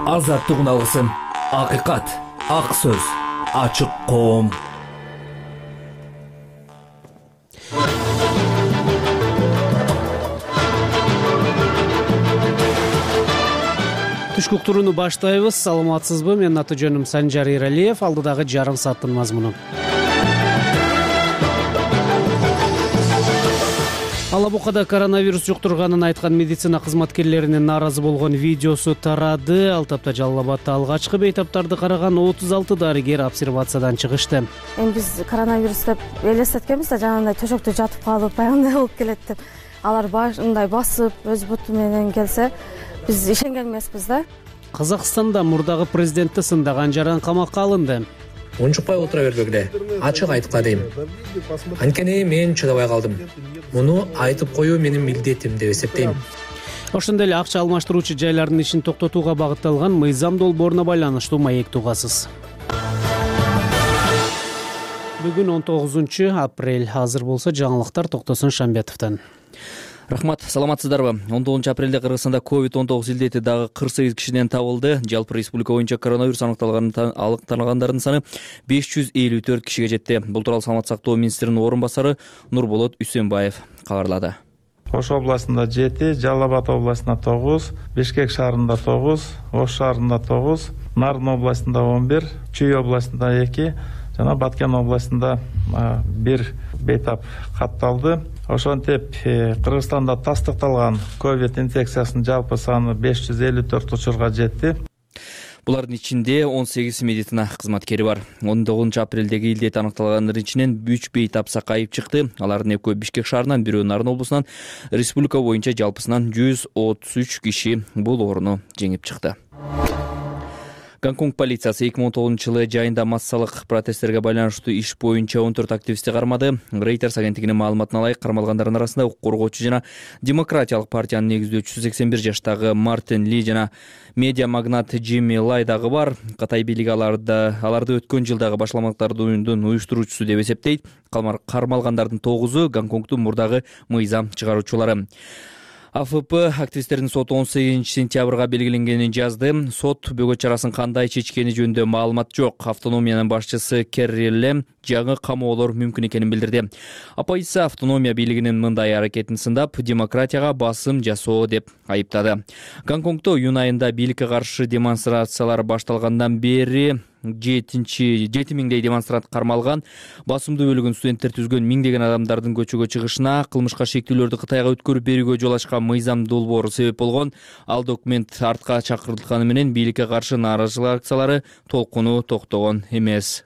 Азаттыгын алгысым. Акыйкат, ак сөз, ачык коом. Түшкүк турууну баштайбыз. Саламатсызбы? Менин аты жөнүм Санжар Эралиев. Алдыдагы жарым сааттын мазмуну. Ала Букада коронавирус жуктурганын айткан медицина кызматкерлеринин нааразы болгон видеосу тарады. Ал тапта Жалал Абадда алгачкы бейтаптарды караган 36 дарыгер обсервациядан чыгышты. Биз коронавирус деп элестеткенбиз да, жанагындай төшөктө жатып калып, баягындай болуп келет деп. Алар башындай басып, өз буту менен келсе, биз ишенген эмеспиз да. Казакстанда мурдагы президентти сындаган жаран камакка алынды. Унчукпай отура бербегиле. Ачык айткыла дейм. Анткени мен чыдабай калдым. Муну айтып коюу менин милдетим деп эсептейм. Ошондой эле акча алмаштыруучу жайлардын ишин токтотууга багытталган мыйзам долбооруна байланыштуу маек тугасыз. Бүгүн 19 апрель. Азыр болсо жаңылыктар Токтосун Шамбетовдон. Рахмат, саламатсыздарбы? 19 апрелде Кыргызстанда COVID-19 илдети дагы 48 кишиден табылды. Жалпы республика боюнча коронавирус аныкталгандардын саны 554 кишиге жетти. Бул тууралуу Саламаттык сактоо министринин орун басары Нурболот Үсөнбаев кабарлады. Ош областында 7, Жалал Абад областында 9, Бишкек шаарында 9, Ош шаарында 9, Нарын областында 11, Чүй областында 2, жана Баткен областында 1 бейтап катталды. Ошентип Кыргызстанда тастыкталган ковид инфекциясынын жалпы саны 554 учурга жетти. Булардын ичинде 18 медицина кызматкери бар. 19 апрелдеги илдет аныкталгандардын ичинен 3 бейтап сакайып чыкты. Алардын экөө Бишкек шаарынан, бирөө Нарын облусунан, республика боюнча жалпысынан 133 киши бул ооруну жеңип чыкты. Гонконг полициясы 2019 жылы жайында массалык протесттерге байланыштуу иш боюнча 14 активистти кармады. Reuters агенттигинин маалыматына ылайык, кармалгандардын арасында укук коргоочу жана демократиялык партиянын негиздөөчүсү 81 жаштагы Мартин Ли жана медиа магнат Джимми Лай дагы бар. Катай бийлиги аларды өткөн жылдагы башламалыктардын уюштуруучусу деп эсептейт. Кармалгандардын 9-у Гонконгдун мурдагы мыйзам чыгаруучулары. АФП активисттердин соту 18 сентябрга белгиленгенин жазды. Сот бөгөт чарасын кандай чечкени жөнүндө маалымат жок. Автономиянын башчысы Керри Лем жаңы камоолор мүмкүн экенин билдирди. Оппозиция автономия бийлигинин мындай аракетин сындап, демократияга басым жасоо деп айыптады. Гонконгдо июнь айында бийликке каршы демонстрациялар башталгандан бери 7 демонстрант кармалган. Басымдуу бөлүгүн студенттер түзгөн миңдеген адамдардын көчөгө чыгышына, кылмышка шектүүлөрдү Кытайга өткөрүп берүүгө жол ачкан мыйзам долбоору себеп болгон. Ал документ артка чакыртылганы менен бийликке каршы нааразычылык акциялары толкуну токтогон эмес.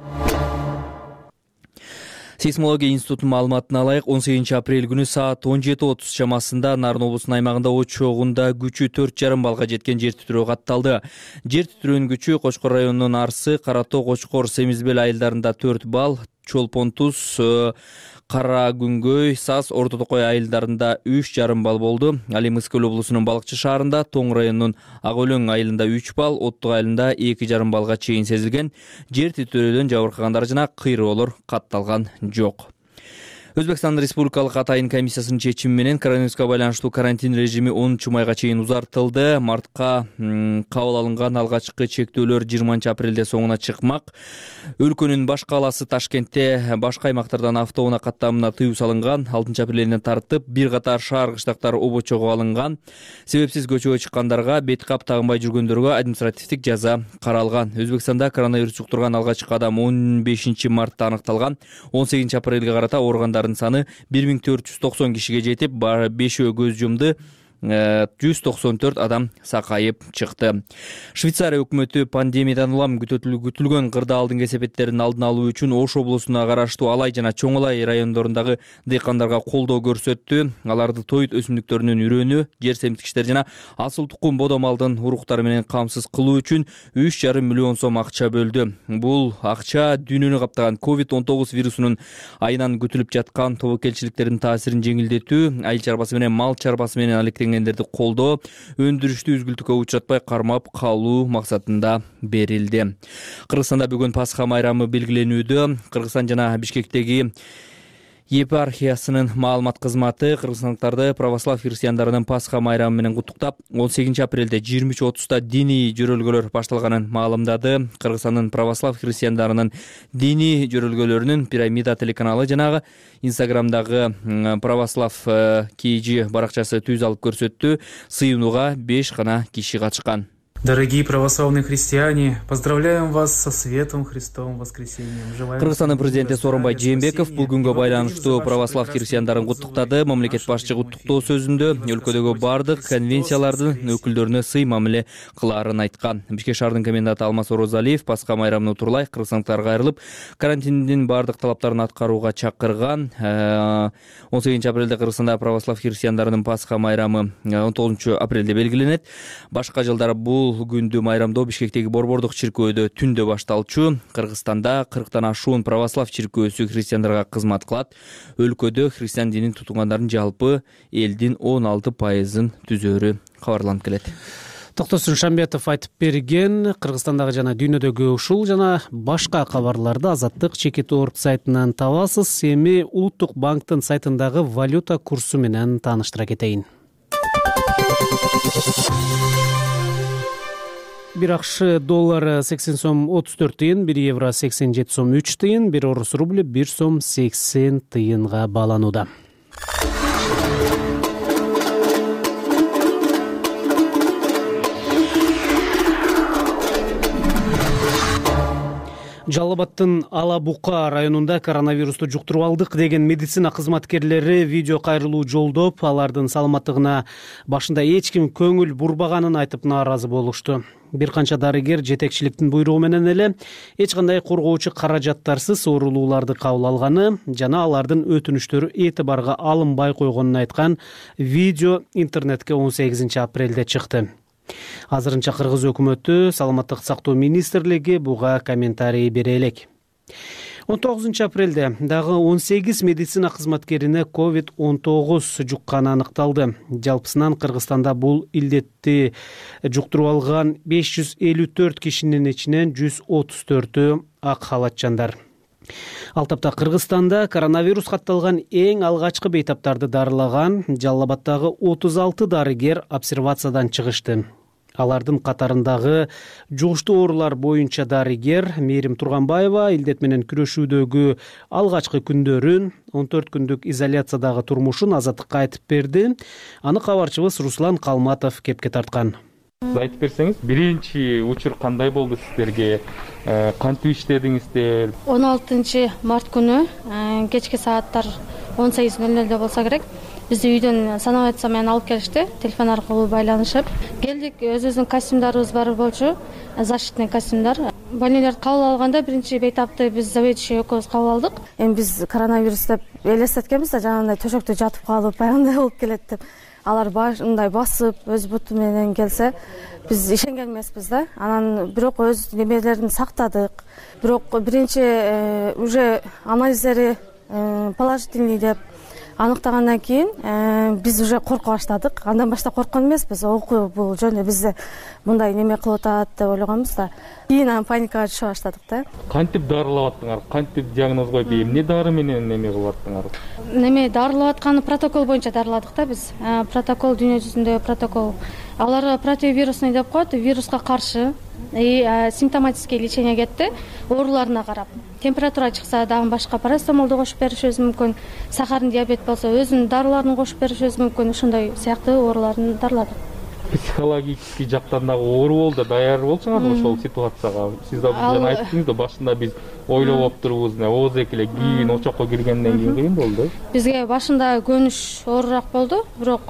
Сейсмология институтунун маалыматына ылайык, 18 апрель күнү саат 17:30 чамасында Нарын облусунун аймагында очогунда күчү 4,5 балга жеткен жер титирөө катталды. Жер титирөөнүн күчү Кочкор районунун Арсы, Каратоо, Кочкор, Семизбел айылдарында 4 бал, Чолпон Туз, Кара Күнгөй, Саз, Орто Токой айылдарында 3,5 бал болду. Ал эми Мыскөл облусунун Балыкчы шаарында, Тоң районунун Ак Өлөң айылында 3 бал, Оттук айылында 2,5 балга чейин сезилген. Жер титирөөдөн жабыркагандар жана кыйроолор катталган жок. Өзбекстан Республикалык Атайын комиссиясынын чечими менен коронавируска байланыштуу карантин режими 10 майга чейин узартылды. Мартка кабыл алынган алгачкы чектөөлөр 20 апрелде соңуна чыкмак. Өлкөнүн баш калаасы Ташкентте башка аймактардан автоунаа каттамына тыюу салынган. 6 апрелден тартып бир катар шаар кыштактар обочого алынган. Себепсиз көчөгө чыккандарга, бет кап тагынбай жүргөндөргө административдик жаза каралган. Өзбекстанда коронавирус жуктурган алгачкы адам 15 мартта аныкталган. 18 апрелге карата ооругандардын саны 1490 кишиге жетип, 5-өө көз жумду. 194 адам сакайып чыкты. Швейцария өкмөтү пандемиядан улам күтүлгөн кырдаалдын кесепеттерин алдын алуу үчүн Ош облусуна караштуу Алай жана Чоңолай райондорундагы дыйкандарга колдоо көрсөттү. Аларды тоют өсүмдүктөрүнүн үрөнү, жер семтикичтер жана асыл тукум бодомалдын уруктары менен камсыз кылуу үчүн 3,5 миллион сом акча бөлдү. Бул акча дүйнөнү каптаган COVID-19 вирусунун айынан күтүлүп жаткан тобокелчиликтердин таасирин жеңилдетүү, айыл чарбасы менен мал чарбасы менен алектенгендерди колдоо, өндүрүштү үзгүлтүккө учуратпай кармап калуу максатында берилди. Кыргызстанда бүгүн Пасха майрамы белгиленүүдө. Кыргызстан жана Бишкектеги епархиясынын маалымат кызматы кыргызстандыктарды православ христиандарынын Пасха майрамы менен куттуктап, 18 апрелде 23:30 диний жөрөлгөлөр башталганын маалымдады. Кыргызстандын православ христиандарынын диний жөрөлгөлөрүнүн Пирамида телеканалы жанагы Инстаграмдагы православ KG баракчасы түз алып көрсөттү. Сыйынууга 5 гана киши катышкан. Дорогие православные христиане, поздравляем вас со светом Христовым воскресением. Кыргызстандын президенти Сооронбай Жээнбеков бул күнгө байланыштуу православ христиандарын куттуктады. Мамлекет башчы куттуктоо сөзүндө өлкөдөгү бардык конвенциялардын өкүлдөрүнө сый мамиле кылаарын айткан. Бишкек шаарынын комендантı Алмаз Орозалиев Пасха майрамын утурлай кыргызстандыктарга кайрылып, карантиндин бардык талаптарын аткарууга чакырган. 18 апрелде Кыргызстанда православ христиандарынын Пасха майрамы 19 апрелде белгиленет. Башка жылдары бул күндү майрамдоо Бишкектеги Борбордук чиркөөдө түндө башталчу. Кыргызстанда 40тан ашуун православ чиркөөсү христиандарга кызмат кылат. Өлкөдө христиан динин тутунгандардын жалпы элдин 16%-ын түзөөрү кабарланып келет. Токтосун Шамбетов айтып берген. Кыргызстандагы жана дүйнөдөгү ушул жана башка кабарларды Азаттык Чекит.org сайтынан табасыз. Эми Улуттук банктын сайтындагы валюта курсу менен тааныштыра кетейин. Bir акш доллары 80 сом 34 тыйын, 1 евро 87 сом 3 тыйын, 1 орус рубль 1 сом 80 тыйынга бааланууда. Жалал Абадтын Ала Бука районунда коронавирусту жуктуруп алдык деген медицина кызматкерлери видео кайрылуу жолдоп, алардын саламаттыгына башында эч ким көңүл бурбаганын айтып нааразы болушту. Бир канча дарыгер жетекчиликтин буйругу менен эле эч кандай коргоочу каражаттарсыз оорулууларды кабыл алганы жана алардын өтүнүштөрү этибарга алынбай койгонун айткан видео интернетке 18 апрелде чыкты. Азырынча Кыргыз өкмөтү, Саламаттык сактоо министрлиги буга комментарий бере элек. 19 апрелде дагы 18 медицина кызматкерине COVID-19 жукканы аныкталды. Жалпысынан Кыргызстанда бул илдетти жуктуруп алган 554 кишинин ичинен 134-ü ак халатчандар. Ал тапта Кыргызстанда коронавирус катталган эң алгачкы бейтаптарды дарылаган Жалал Абадтагы 36 дарыгер обсервациядан чыгышты. Алардын катарындагы жугуштуу оорулар боюнча дарыгер Мээрим Турганбаева илдет менен күрөшүүдөгү алгачкы күндөрүн, 14 күндүк изоляциядагы турмушун Азаттыкка айтып берди. Аны кабарчыбыз Руслан Калматов кепке тарткан. Айтып берсеңиз, биринчи учур кандай болду сиздерге? Кантип иштедиңиздер? 16 март күнү кечки сааттар 18:00 болсо керек. Бизди үйдөн санабатса менен алып келишти, телефон аркылуу байланышып. Келдик, өзүбүздүн костюмдарыбыз бар болчу, защитный костюмдар. Больнийлерди кабыл алганда биринчи бейтапты биз заведующий экөөбүз кабыл алдык. Эми биз коронавирус деп элестеткенбиз да, жанагындай төшөктө жатып калып, баягындай болуп келет деп. Алар башындай басып, өз буту менен келсе, биз ишенген эмеспиз да. Анан бирок өз немелерин сактадык. Бирок биринчи уже анализдери положительный деп аныктагандан кийин биз уже корко баштадык. Андан баштап корккон эмеспиз. Окуу бул жөнүндө бизде мындай неме кылып атат деп ойлогонбуз да. Кийин паникага түшө баштадык да. Кантип дарылап аттыңар? Кантип диагноз коюп, эмне дары менен неме кылып аттыңар? Неме дарылап атканы протокол боюнча дарыладык да биз. Протокол дүйнө жүзүндө протокол. Алар противирусный деп коет, вируска каршы симптоматический лечение кетти, ооруларына карап. Температура чыкса дагы башка парацетамолду кошуп беришибиз мүмкүн. Сахарный диабет болсо өзүнүн дарыларын кошуп беришибиз мүмкүн. Ошондой сыяктуу ооруларын дарыладык. Психологический жактан дагы оор болду, даяр болчуңар ошол ситуацияга. Сиз да жана айттыңыз да, башында биз ойлоп оптурбуз, ооз экеле кийин очокко киргенден кийин кыйын болду. Бизге башында көнүш оорураак болду, бирок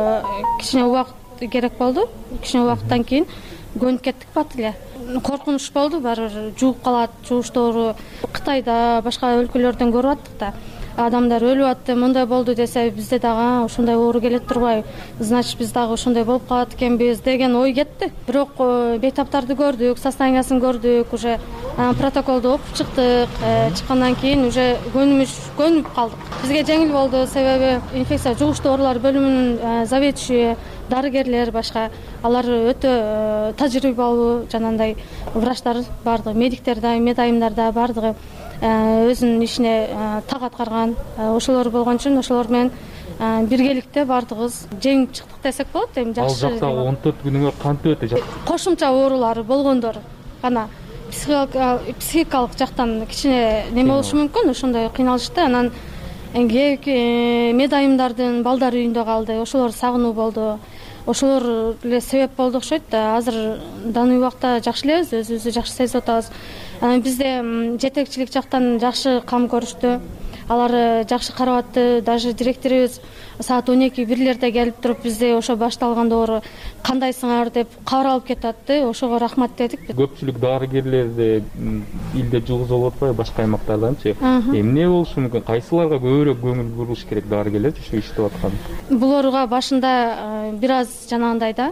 кичине убакыт керек болду. Кичине убакыттан кийин көнүп кеттик бат эле. Коркунуч болду, баары жууп калат, жугуштоору. Кытайда, башка өлкөлөрдөн көрүп аттык да. Адамдар өлүп атты, мындай болду десе, бизде дагы ошондой оору келет турбайбы? Значит, биз дагы ошондой болуп калат экенбиз деген ой кетти. Бирок бейтаптарды көрдүк, состояниясын көрдүк, уже протоколду окуп чыктык. Чыккандан кийин уже көнүп калдык. Бизге жеңил болду, себеби инфекция жугуштуу оорулар бөлүмүнүн заведующий дарыгерлер башка, алар өтө тажрыйбалуу, жанагындай врачтар бардыгы, медиктер да, медайымдар да бардыгы. өзүнүн ишине так аткарган ошолор болгон үчүн ошолор менен биргеликте баардыгыбыз жеңип чыктык десек болот. Эми жакшы. Ал жакта 14 күнүңөр кантип өтө? Кошумча оорулары болгондор гана психикалык жактан кичине неме болушу мүмкүн, ошондой кыйналышты. Анан медайымдардын балдары үйүндө калды, ошолор сагынуу болду. Ошолор эле себеп болду окшойт да. Азыр данный убакта жакшы элебиз, өзүбүздү жакшы сезип атабыз. Бизде жетекчилик жактан жакшы кам көрүштү. Алар жакшы карап атты. Даже директорубуз саат 12-1лерде келип туруп бизде ошо башталган доору кандайсыңар деп кабар алып кетип атты. Ошого рахмат дедик. Көпчүлүк дарыгерлерди илде жылгыз болуп атпайбы, башка аймактарданчы? Эмне болушу мүмкүн? Кайсыларга көбүрөөк көңүл буруш керек дарыгерлер ушул иштеп аткан? Буларга башында бир аз жанагындай да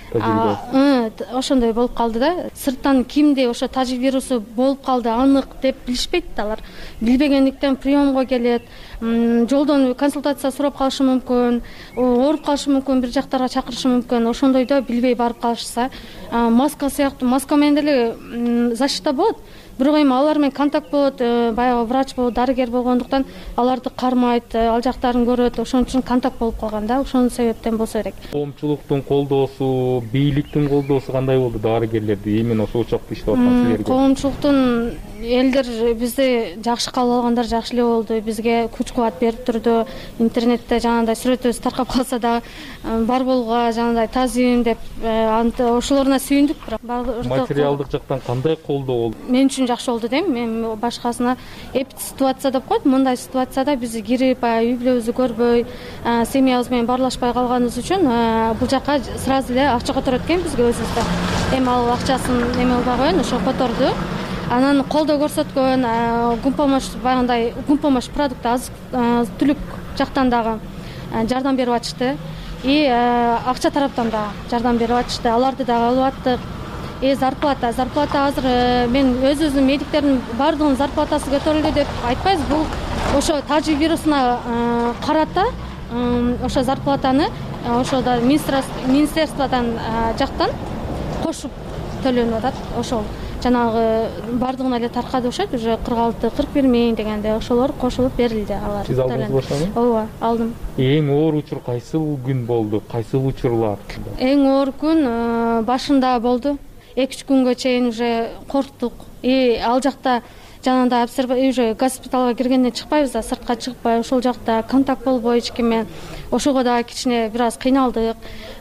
ошондой болуп калды да. Сырттан кимде ошо тажик вирусу болуп калды анык деп билишпейт да алар. Билбегендиктен приемго келет, жолдон консультация сурап калышы мүмкүн, ооруп калышы мүмкүн, бир жактарга чакырышы мүмкүн. Ошондойдо билбей барып калышса, маска сыяктуу, маска менен деле защита болот. Бирок эми алар менен контакт болот, баягы врач болот, дарыгер болгондуктан аларды кармайт, ал жактарын көрөт, ошон үчүн контакт болуп калган да. Ошонун себептен болсо керек. Коомчулуктун колдоосу, бийликтин колдоосу кандай болду дарыгерлерди именно ошол учакта иштеп аткан силерге? Коомчулуктун элдер бизди жакшы кабыл алгандар жакшы эле болду. Бизге күч-кубат берип турду. Интернетте жанагындай сүрөтүбүз таркап калса да бар болгуга жанагындай тазим деп ошолоруна сүйүндүк. Материалдык жактан кандай колдоо болду? Мен үчүн жакшы болду дейм. Мен башкасына ситуация деп коет. Мындай ситуацияда биз кирип, үй бүлөбүздү көрбөй, семьябыз менен баарлашпай калганыбыз үчүн бул жака сразу эле акча которот экен бизге өзүбүздө. Эми ал акчасын неме кылбай коеюн, ошо которду. Анан колдоо көрсөткөн гумпомощь, баягындай гумпомощь продукты азык-түлүк жактан дагы жардам берип атышты. И акча тараптан да жардам берип атышты. Аларды дагы алып аттык. Зарплата азыр мен өзүбүздүн медиктердин баардыгынын зарплатасы көтөрүлдү деп айтпайбыз. Бул ошо тажик вирусуна карата ошо зарплатаны ошода министерстводан жактан кошуп төлөнүп атат. Ошол жанагы баардыгына эле таркады окшойт, уже 46-41 миң дегенде ошолор кошулуп берилди. Алар сиз алдыңыз башкамы? Ооба, алдым. Эң оор учур кайсыл күн болду? Кайсыл учурлар? Эң оор күн башында болду. 2-3 күнгө чейин уже корктук. Ал жакта жанагындай уже госпиталга киргенден чыкпайбыз да, сыртка чыкпай, ошол жакта контакт болбой эч ким менен. Ошого да кичине бир аз кыйналдык.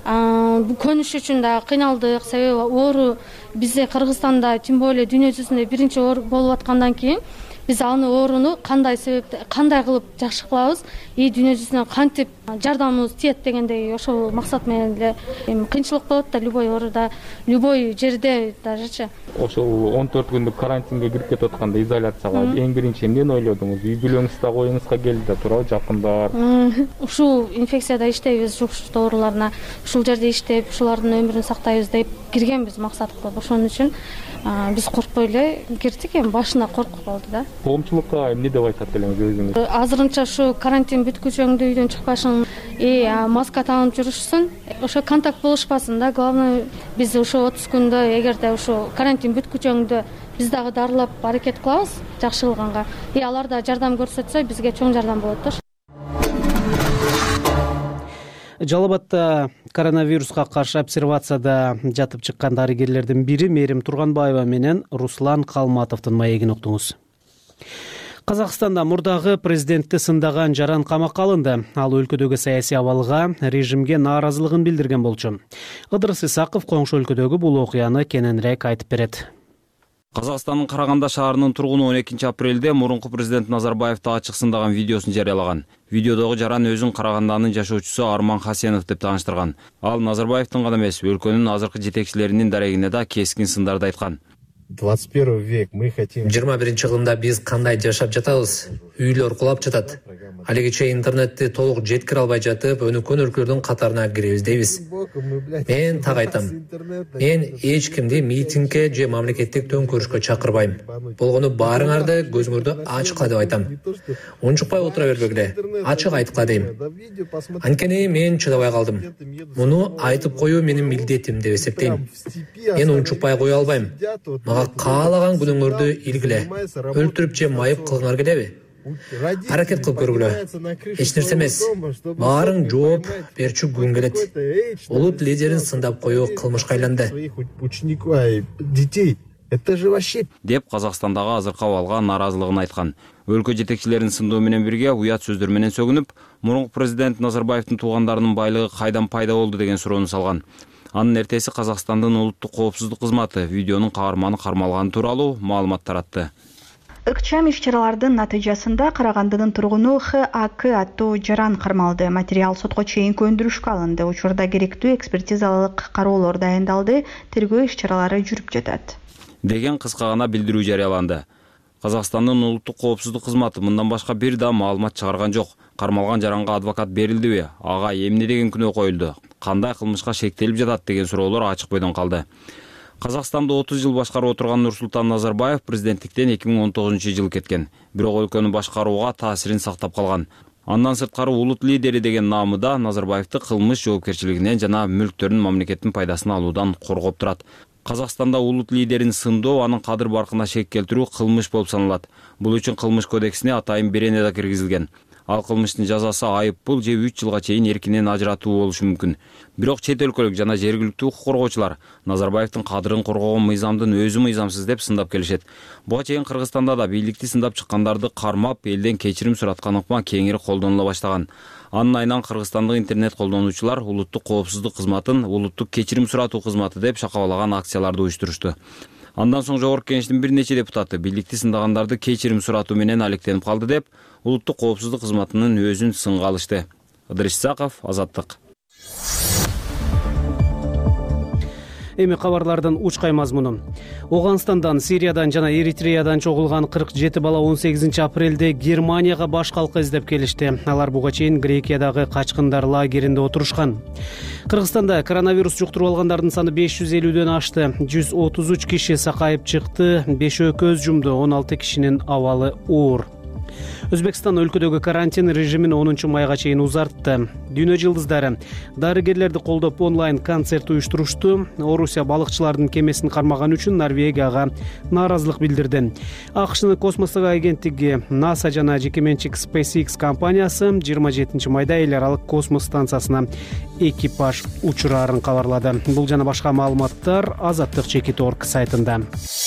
Көнүш үчүн да кыйналдык. Себеби оору бизде Кыргызстанда, тем более дүйнө жүзүндө биринчи оору болуп аткандан кийин биз аны ооруну кандай себепте, кандай кылып жакшы кылабыз, дүйнө жүзүнө кантип жардамыбыз тиет дегендей ошол максат менен эле. Эми кыйынчылык болот да любой ооруда, любой жерде дажечи. Ошол 14 күндүк карантинге кирип кетип атканда, изоляцияга эң биринчи эмнени ойлодуңуз? Үй бүлөңүз да коюңузга келди да, туурабы, жакындар? Ушул инфекцияда иштейбиз, жукуштуу ооруларына ушул жерде иштеп, ушулардын өмүрүн сактайбыз деп киргенбиз максат кылып. Ошон үчүн биз коркпой эле кирдик. Эми башында коркуп калды да. Коомчулукка эмне деп айтат элеңиз өзүңүз? Азырынча ушу карантин бүткүчө үйдөн чыкпашын, маска таанып жүрүшсүн, ошо контакт болушпасын да. Главное, биз ошо 30 күндө эгерде ошо карантин бүткүчөңдө биз дагы дарылап аракет кылабыз жакшы кылганга. Алар да жардам көрсөтсө бизге чоң жардам болот да. Жалал Абадта коронавируска каршы обсервацияда жатып чыккан дарыгерлердин бири Мээрим Турганбаева менен Руслан Калматовдун маегин уктуңуз. Казакстанда мурдагы президентти сындаган жаран камакка алынды. Ал өлкөдөгү саясий абалга, режимге нааразылыгын билдирген болчу. Ыдырыс Исаков коңшу өлкөдөгү бул окуяны кененирээк айтып берет. Казакстандын Караганда шаарынын тургуну 12 апрелде мурунку президент Назарбаевди ачык сындаган видеосун жарыялаган. Видеодогу жаран өзүн Караганданын жашоочусу Арман Хасенов деп тааныштырган. Ал Назарбаевдин гана эмес, өлкөнүн азыркы жетекчилеринин дарегине да кескин сындарды айткан. 21 век мы хотим. 21 кылымда биз кандай жашап жатабыз? Үйлөр кулап жатат. Алигиче интернетти толук жеткире албай жатып, өнүккөн өлкөлөрдүн катарына киребиз дейбиз. Мен так айтам. Мен эч кимди митингге же мамлекеттик төңкөрүшкө чакырбайм. Болгону баарыңарды көзүңөрдү ачыкла деп айтам. Унчукпай отура бербегиле. Ачык айткыла дейм. Анткени мен чыдабай калдым. Муну айтып коюу менин милдетим деп эсептейм. Мен унчукпай кое албайм. Мага каалаган күнүңөрдү илгиле, өлтүрүп же майып кылгыңар келеби? Аракет кылып көргүлө. Эч нерсе эмес. Баарын жооп берчү күн келет. Улут лидерин сындап коюу кылмышка айланды. Деп Казакстандагы азыркы абалга нааразылыгын айткан. Өлкө жетекчилеринин сындоо менен бирге уят сөздөр менен сөгүнүп, мурунку президент Назарбаевдин туугандарынын байлыгы кайдан пайда болду деген суроону салган. Анын эртеси Казакстандын улуттук коопсуздук кызматы видеонун каарманы кармалганы тууралуу маалымат таратты. Ыкчам иш-чаралардын натыйжасында Карагандынын тургуну Х.А.К. аттуу жаран кармалды. Материал сотко чейин көндүрүшкө алынды. Учурда керектүү экспертизалык кароолор дайындалды. Тергөө иш-чаралары жүрүп жатат. Деген кыска гана билдирүү жарыяланды. Казакстандын улуттук коопсуздук кызматы мындан башка бир да маалымат чыгарган жок. Кармалган жаранга адвокат берилдиби? Ага эмне деген күнөө коюлду? Кандай кылмышка шектелип жатат деген суроолор ачык бойдон калды. Казакстанды 30 жыл башкарып отурган Нурсултан Назарбаев президенттиктен 2019-жылы кеткен. Бирок өлкөнү башкарууга таасирин сактап калган. Андан сырткары улут лидери деген наамыда Назарбаевди кылмыш жоопкерчилигинен жана мүлктөрүн мамлекеттин пайдасына алуудан коргоп турат. Казакстанда улут лидерин сындоо, анын кадыр баркына шек келтирүү кылмыш болуп саналат. Бул үчүн кылмыш кодексине атайын берене да киргизилген. Ал кылмыштын жазасы айып пул же 3 жылга чейин эркинен ажыратуу болушу мүмкүн. Бирок чет өлкөлүк жана жергиликтүү укук коргоочулар Назарбаевдин кадырын коргогон мыйзамдын өзү мыйзамсыз деп сындап келишет. Буга чейин Кыргызстанда да бийликти сындап чыккандарды кармап, элден кечирим сураткан ыкма кеңири колдонула баштаган. Анын айынан Кыргызстандык интернет колдонуучулар улуттук коопсуздук кызматын улуттук кечирим суратуу кызматы деп шакалаган акцияларды уюштурушту. Андан соң Жогорку Кеңештин бир нече депутаты бийликти сындагандарды кечирим суратуу менен алектенип калды деп улуттук коопсуздук кызматынын өзүн сынга алышты. Ыдырыс Исаков, Азаттык. Эми кабарлардын учкай мазмуну. Оганстандан, Сириядан жана Эритреядан чогулган 47 бала 18 апрелде Германияга баш калка издеп келишти. Алар буга чейин Грекиядагы качкындар лагеринде отурушкан. Кыргызстанда коронавирус жуктуруп алгандардын саны 550дөн ашты. 133 киши сакайып чыкты, 5 көз жумду, 16 кишинин абалы оор. Өзбекстан өлкөдөгү карантин режимин 10 майга чейин узартты. Дүйнө жылдыздары дарыгерлерди колдоп онлайн концерт уюштурушту. Орусия балыкчылардын кемесин кармаган үчүн Норвегияга нааразылык билдирди. АКШнын космостук агенттиги NASA жана жеке менчик SpaceX компаниясы 27 майда эл аралык космос станциясына экипаж учурарын кабарлады. Бул жана башка маалыматтар Азаттык.org сайтында.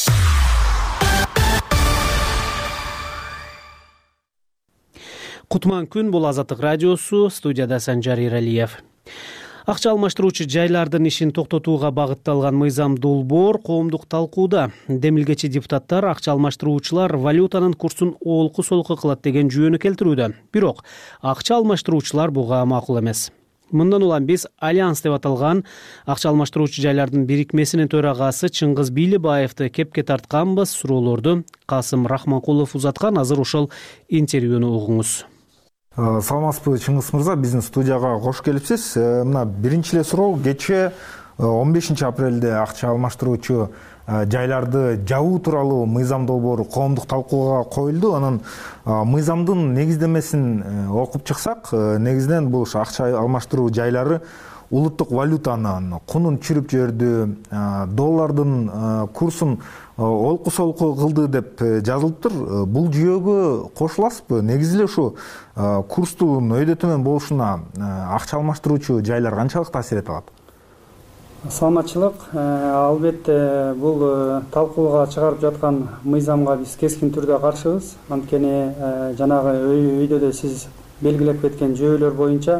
Кутман күн, бул Азаттык радиосу, студияда Санжар Иралиев. Акча алмаштыруучу жайлардын ишин токтотууга багытталган мыйзам долбоор коомдук талкууда. Демилгечи депутаттар акча алмаштыруучулар валютанын курсун олку-солку кылат деген жүйөнү келтирүүдө. Бирок акча алмаштыруучулар буга макул эмес. Мындан улам биз Альянс деп аталган акча алмаштыруучу жайлардын бирикмесинин төрагасы Чыңгыз Бийлибаевди кепке тартканбыз. Суроолорду Касым Рахманкулов узаткан. Азыр ошол интервьюну угуңуз. Саламатсызбы, Чыңгыз мырза, биздин студияга кош келипсиз. Мына биринчи эле суроо, кечээ 15 апрелде акча алмаштыруучу жайларды жабуу тууралуу мыйзам долбоору коомдук талкууга коюлду. Анын мыйзамдын негиздемесин окуп чыксак, негизинен бул акча алмаштыруу жайлары улуттук валютанын кунун түшүрүп жиберди, доллардын курсун олку-солку кылды деп жазылыптыр. Бул жүйөгө кошуласызбы? Негизи эле ушу курстун өйдө төмөн болушуна акча алмаштыруучу жайлар канчалык таасир эте алат? Саламатчылык. Албетте бул талкууга чыгарып жаткан мыйзамга биз кескин түрдө каршыбыз. Анткени жанагы өйдө сиз белгилеп кеткен жүйөлөр боюнча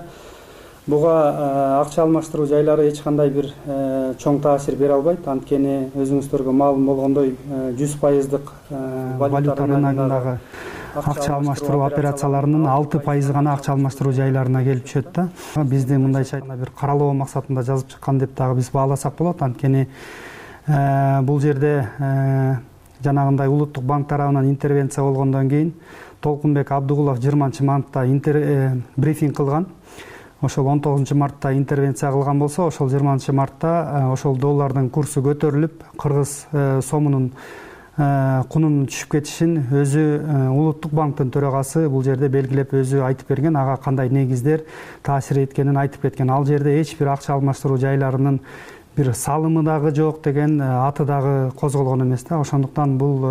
буга акча алмаштыруу жайлары эч кандай бир чоң таасир бере албайт. Анткени өзүңүздөргө маалым болгондой 100%дык валюта рыногундагы акча алмаштыруу операцияларынын 6% гана акча алмаштыруу жайларына келип түшөт да. Бизди мындайча бир каралоо максатында жазып чыккан деп дагы биз бааласак болот. Анткени бул жерде жанагындай улуттук банк тарабынан интервенция болгондон кийин Толкунбек Абдугулов 20 мартта брифинг кылган. Ошол 19 мартта интервенция кылган болсо, ошол 20 мартта ошол доллардын курсу көтөрүлүп, кыргыз сомунун кунун түшүп кетишин өзү улуттук банктын төрагасы бул жерде белгилеп өзү айтып берген. Ага кандай негиздер таасир эткенин айтып кеткен. Ал жерде эч бир акча алмаштыруу жайларынын бир салымы дагы жок деген аты дагы козголгон эмес да. Ошондуктан бул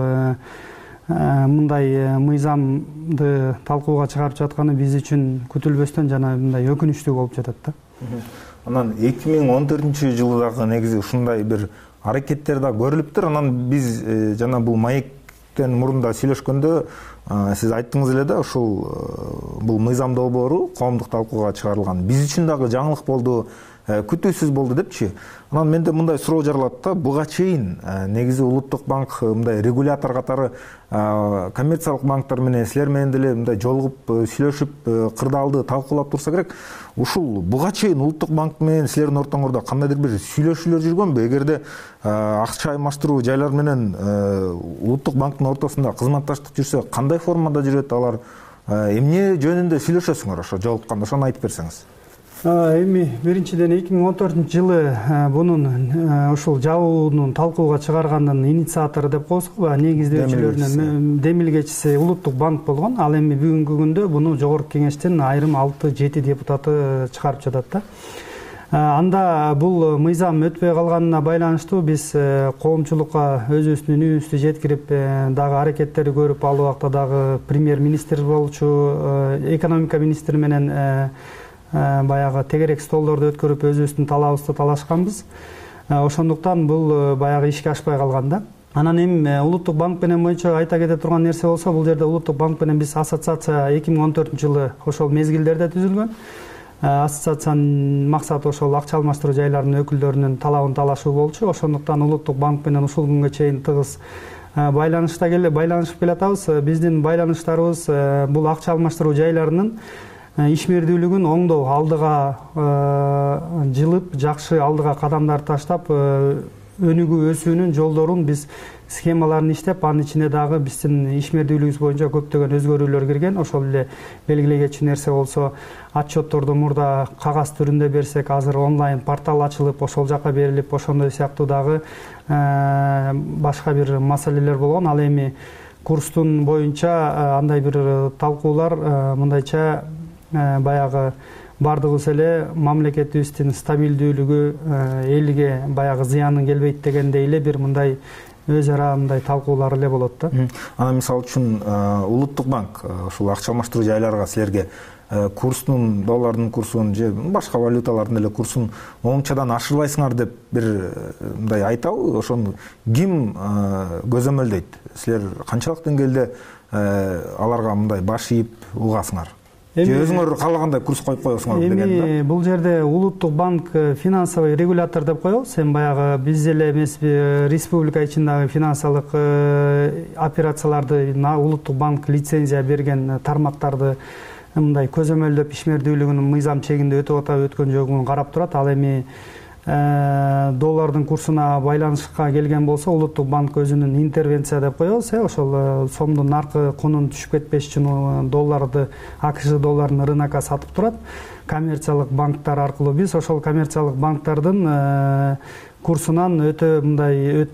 мындай мыйзамды талкууга чыгарып жатканы биз үчүн күтүлбөстөн жана мындай өкүнүчтүү болуп жатат да. Анан 2014 жылы дагы негизи ушундай бир аракеттер да көрүлүптүр. Анан биз жана бул маектен мурун да сүйлөшкөндө сиз айттыңыз эле да, ушул бул мыйзам долбоору коомдук талкууга чыгарылган биз үчүн дагы жаңылык болду, күтүүсүз болду депчи. Анан менде мындай суроо жаралат да, буга чейин негизи Улуттук банк мындай регулятор катары коммерциялык банктар менен силер менен деле мындай жолугуп сүйлөшүп кырдаалды талкуулап турса керек. Ушул буга чейин Улуттук банк менен силердин ортоңордо кандайдыр бир сүйлөшүүлөр жүргөнбү? Эгерде акча алмаштыруу жайлар менен Улуттук банктын ортосунда кызматташтык жүрсө, кандай формада жүрөт алар? Эмне жөнүндө сүйлөшөсүңөр ошо жолукканда, ошону айтып берсеңиз. Эми биринчиден 2014 жылы бунун ушул жабуунун талкууга чыгаргандын инициатору деп коебузбу, негиздөөчүлөрүнүн демилгечиси Улуттук банк болгон. Ал эми бүгүнкү күндө буну жогорку кеңештин айрым 6-7 депутаты чыгарып жатат да. Анда бул мыйзам өтпөй калганына байланыштуу биз коомчулукка өзүбүздүн үнүбүздү жеткирип дагы аракеттери көрүп, ал убакта дагы премьер-министр болчу, экономика министри менен баягы тегерек столдорду өткөрүп өзүбүздүн талабыбызды талашканбыз. Ошондуктан бул баягы ишке ашпай калган да. Анан эми Улуттук банк менен боюнча айта кете турган нерсе болсо, бул жерде Улуттук банк менен биз ассоциация 2014 жылы ошол мезгилдерде түзүлгөн. Ассоциациянын максаты ошол акча алмаштыруу жайларынын өкүлдөрүнүн талабын талашуу болчу. Ошондуктан Улуттук банк менен ушул күнгө чейин тыгыз байланышып келатабыз. Биздин байланыштарыбыз бул акча алмаштыруу жайларынын ишмердүүлүгүн оңдоо, алдыга жылып, жакшы алдыга кадамдар таштап, өнүгүү өсүүнүн жолдорун биз схемаларын иштеп, анын ичине дагы биздин ишмердүүлүгүбүз боюнча көптөгөн өзгөрүүлөр кирген. Ошол эле белгилей кетчү нерсе болсо, отчетторду мурда кагаз түрүндө берсек, азыр онлайн портал ачылып, ошол жака берилип, ошондой сыяктуу дагы башка бир маселелер болгон. Ал эми курстун боюнча андай бир талкуулар мындайча баягы бардыгыбыз эле мамлекетибиздин стабилдүүлүгү, элге баягы зыяны келбейт дегендей эле бир мындай өз ара мындай талкуулар эле болот да. Анан мисалы үчүн Улуттук банк ушул акча алмаштыруу жайларга силерге курстун, доллардын курсун же башка валюталардын эле курсун оңчадан ашырбайсыңар деп бир мындай айтабы? Ошону ким көзөмөлдөйт? Силер канчалык деңгээлде аларга мындай баш ийип угасыңар? Же өзүңөр каалагандай курс коюп коесуңар деген да? Эми бул жерде Улуттук банк финансовый регулятор деп коебуз. Эми баягы биз эле эмеспи, республика ичиндеги финансылык операцияларды Улуттук банк лицензия берген тармактарды мындай көзөмөлдөп, ишмердүүлүгүнүн мыйзам чегинде өтүп атабы, өткөн жогун карап турат. Ал эми доллардын курсуна байланышка келген болсо, Улуттук банк өзүнүн интервенция деп коебуз, ошол сомдун наркы кунун түшүп кетпеш үчүн долларды, АКШ долларын рынокко сатып турат. Коммерциялык банктар аркылуу биз ошол коммерциялык банктардын курсунан өтө мындай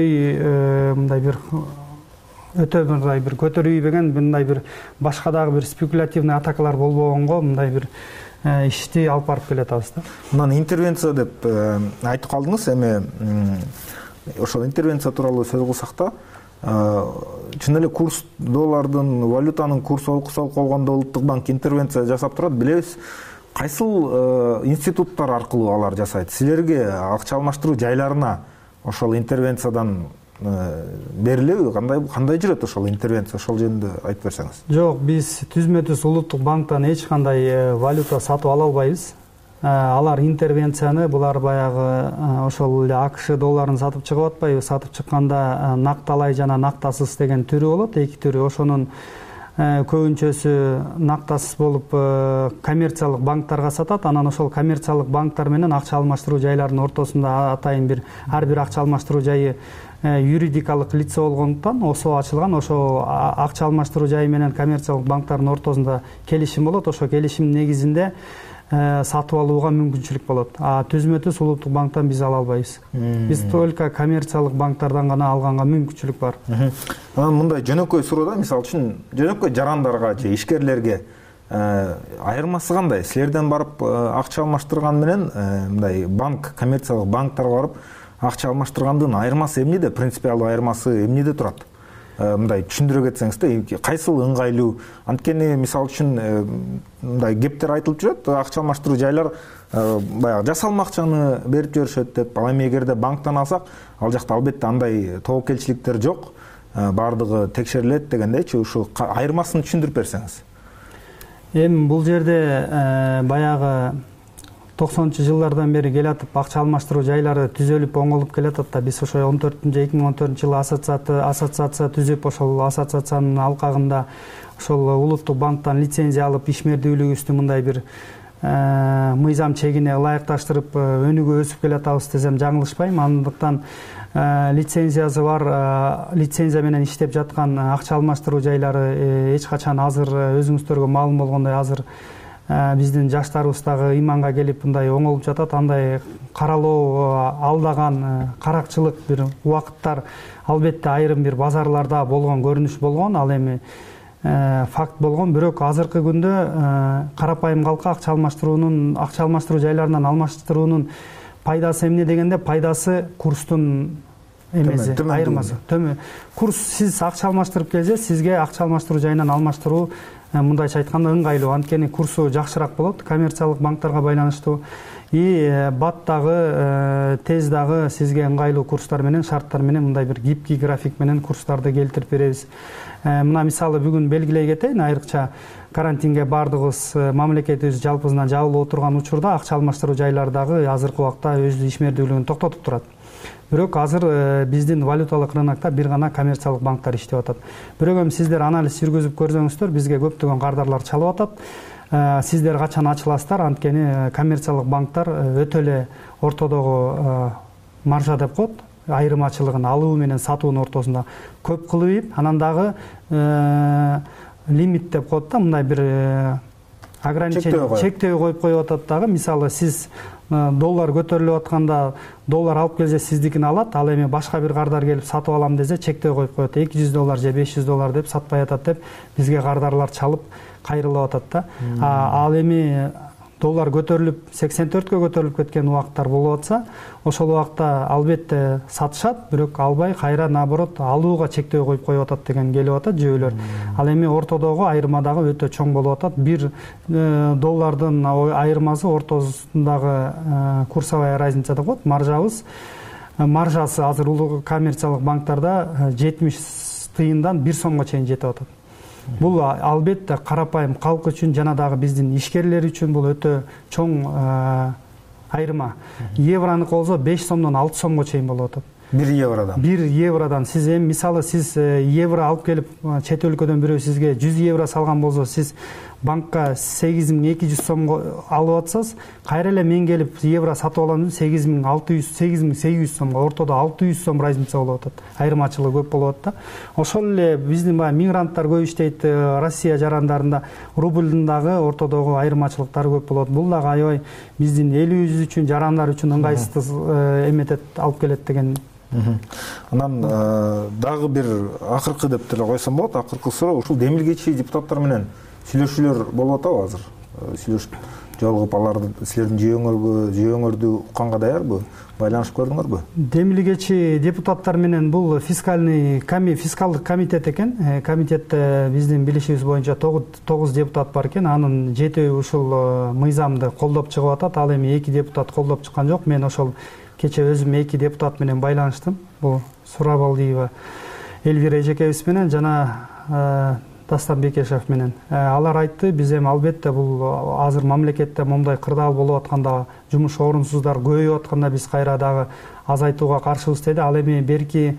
бир көтөрүүбөгөн, мындай бир башка дагы бир спекулятивный атакалар болбогонго мындай бир ишти алып барып келатабыз да. Мындан интервенция деп айтып калдыңыз. Эми ошол интервенция тууралуу сөз кылсак да, чын эле курс, доллардын, валютанын курсу окусал болгондо Улуттук банк интервенция жасап турат, билебиз. Кайсыл институттар аркылуу алар жасайт? Силерге акча алмаштыруу жайларына ошол интервенциядан берилеби? Кандай жүрөт ошол интервенция? Ошол жөнүндө айтып берсеңиз. Жок, биз түзмө-түз Улуттук банктан эч кандай валюта сатып ала албайбыз. Алар интервенцияны, булар баягы ошол эле АКШ долларын сатып чыгып атпайбы? Сатып чыкканда накталай жана нактасыз деген түрү болот, эки түрү. Ошонун көбүнчөсү нактасыз болуп коммерциялык банктарга сатат. Анан ошол коммерциялык банктар менен акча алмаштыруу жайларынын ортосунда атайын бир ар бир акча алмаштыруу жайы юридикалык лицо болгондуктан ОСО ачылган. Ошо акча алмаштыруу жайы менен коммерциялык банктардын ортосунда келишим болот. Ошо келишим негизинде сатып алууга мүмкүнчүлүк болот. Түзмө-түз Улуттук банктан биз ала албайбыз. Биз только коммерциялык банктардан гана алганга мүмкүнчүлүк бар. Анан мындай жөнөкөй суроо да, мисалы үчүн жөнөкөй жарандарга же ишкерлерге айырмасы кандай? Силерден барып акча алмаштырган менен мындай коммерциялык банктарга барып акча алмаштыргандын айырмасы эмнеде? Принципиалдуу айырмасы эмнеде турат? Мындай түшүндүрө кетсеңиз да, кайсыл ыңгайлуу? Анткени мисалы үчүн мындай кептер айтылып жүрөт, акча алмаштыруу жайлар баягы жасалма акчаны берип жиберишет деп. Ал эми эгерде банктан алсак, ал жакта албетте андай тобокелчиликтер жок, баардыгы текшерилет дегендейчи. Ушу айырмасын түшүндүрүп берсеңиз. Эми бул жерде баягы 90-жылдардан бери келатып акча алмаштыруу жайлары түзөлүп оңолуп келатат да. Биз ошо 2014-жылы ассоциация түзүп, ошол ассоциациянын алкагында ошол улуттук банктан лицензия алып, ишмердүүлүгүбүздү мындай бир мыйзам чегине ылайыкташтырып өнүгө өсүп келатабыз десем жаңылышпайм. Андыктан лицензиясы бар, лицензия менен иштеп жаткан акча алмаштыруу жайлары эч качан азыр өзүңүздөргө маалым болгондой азыр биздин жаштарыбыз дагы иманга келип мындай оңолуп жатат. Андай каралоо, алдаган, каракчылык бир убакыттар албетте айрым бир базарларда болгон көрүнүш болгон. Ал эми факт болгон. Бирок азыркы күндө карапайым калкка акча алмаштыруу жайларынан алмаштыруунун пайдасы эмне дегенде, пайдасы курстун эмеси, айырмасы. Курс, сиз акча алмаштырып келсеңиз, сизге акча алмаштыруу жайынан алмаштыруу мындайча айтканда ыңгайлуу. Анткени курсу жакшыраак болот коммерциялык банктарга байланыштуу. И бат дагы, тез дагы сизге ыңгайлуу курстар менен, шарттар менен мындай бир гибкий график менен курстарды келтирип беребиз. Мына мисалы бүгүн белгилей кетейин, айрыкча карантинге баардыгыбыз мамлекетибиз жалпысынан жабылып отурган учурда акча алмаштыруу жайлары дагы азыркы убакта өз ишмердүүлүгүн токтотуп турат. Бирок азыр биздин валюталык рынокто бир гана коммерциялык банктар иштеп атат. Бирок эми сиздер анализ жүргүзүп көрсөңүздөр, бизге көптөгөн кардарлар чалып атат. Сиздер качан ачыласыздар? Анткени коммерциялык банктар өтө эле ортодогу маржа деп коет, айырмачылыгын алуу менен сатуунун ортосунда көп кылып, анан дагы лимит деп коет да, мындай бир ограничение, чектөө коюп коюп атат дагы. Мисалы сиз доллар көтөрүлүп атканда доллар алып келсе сиздикин алат, ал эми башка бир кардар келип сатып алам десе чектөө коюп коет. $200 же $500 деп сатпай атат деп бизге кардарлар чалып кайрылып атат да. Ал эми доллар көтөрүлүп 84-кө көтөрүлүп кеткен убакыттар болуп атса, ошол убакта албетте сатышат, бирок албай кайра наоборот алууга чектөө коюп коюп атат деген келип атат жүйөлөр. Ал эми ортодогу айырма дагы өтө чоң болуп атат. Бир доллардын айырмасы ортосундагы курсовая разница деп коет, маржасы азыр коммерциялык банктарда 70 тыйындан 1 сомго чейин жетип атат. Бул албетте карапайым калк үчүн жана дагы биздин ишкерлер үчүн бул өтө чоң айырма. Евронук болсо 5 сомдон 6 сомго чейин болуп атат. 1 евродан. 1 евродан. Сиз эми мисалы сиз евро алып келип чет өлкөдөн бирөө сизге 100 евро салган болсо, сиз банкка 8200 сомго алып атсаңыз, кайра эле мен келип евро сатып алам 8800 сомго, ортодо 600 сом разница болуп атат. Айырмачылыгы көп болуп атат да. Ошол эле биздин мигранттар көп иштейт Россия жарандарында, рубльдун дагы ортодогу айырмачылыктары көп болот. Бул дагы аябай биздин элибиз үчүн, жарандар үчүн ыңгайсыз эметет, алып келет деген. Анан дагы бир акыркы деп деле койсом болот. Акыркы суроо, ушул демилгечи депутаттар менен сүйлөшүүлөр болуп атабы азыр? Сүйлөшүп жолугуп аларды силердин жүйөңөрдү укканга даярбы? Байланышып көрдүңөрбү? Демилгечи депутаттар менен бул фискалдык комитет экен. Комитетте биздин билишибиз боюнча 9 депутат бар экен. Анын 7 ушул мыйзамды колдоп чыгып атат. Ал эми 2 депутат колдоп чыккан жок. Мен ошол кече өзүм 2 депутат менен байланыштым. Бул Сурабалдиева Элвира эжекебиз менен жана Дастан Бекешев менен. Алар айтты, биз эми албетте бул азыр мамлекетте момундай кырдаал болуп атканда, жумуш орунсуздар көбөйүп атканда биз кайра дагы азайтууга каршыбыз деди. Ал эми берки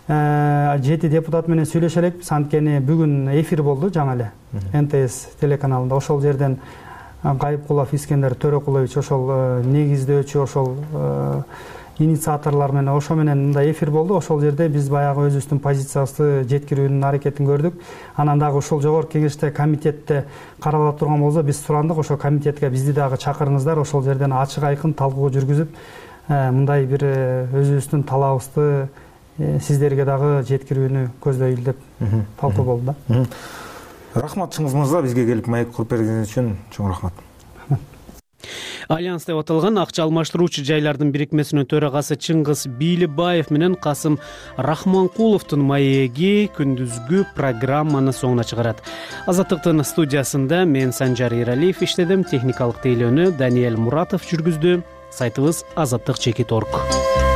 7 депутат менен сүйлөшө элекпиз. Анткени бүгүн эфир болду жаңы эле НТС телеканалында. Ошол жерден Гайыпкулов Искендер Төрөкулович ошол негиздөөчү, ошол инициаторлор менен ошо менен мындай эфир болду. Ошол жерде биз баягы өзүбүздүн позициябызды жеткирүүнүн аракетин көрдүк. Анан дагы ушул жогорку кеңеште, комитетте каралып турган болсо, биз сурандык, ошо комитетке бизди дагы чакырыңыздар, ошол жерден ачык айкын талкуу жүргүзүп, мындай бир өзүбүздүн талабыбызды сиздерге дагы жеткирүүнү көздөйбүз деп талкуу болду да. Рахмат Чыңгыз мырза, бизге келип маек куруп бергениңиз үчүн чоң рахмат. Альянс деп аталган акча алмаштыруучу жайлардын бирикмесинин төрагасы Чыңгыз Бийлибаев менен Касым Рахманкуловдун маеги күндүзгү программаны соңуна чыгарат. Азаттыктын студиясында мен Санжар Иралиев иштедим, техникалык тейлөөнү Даниэль Муратов жүргүздү. Сайтыбыз azаттык.org.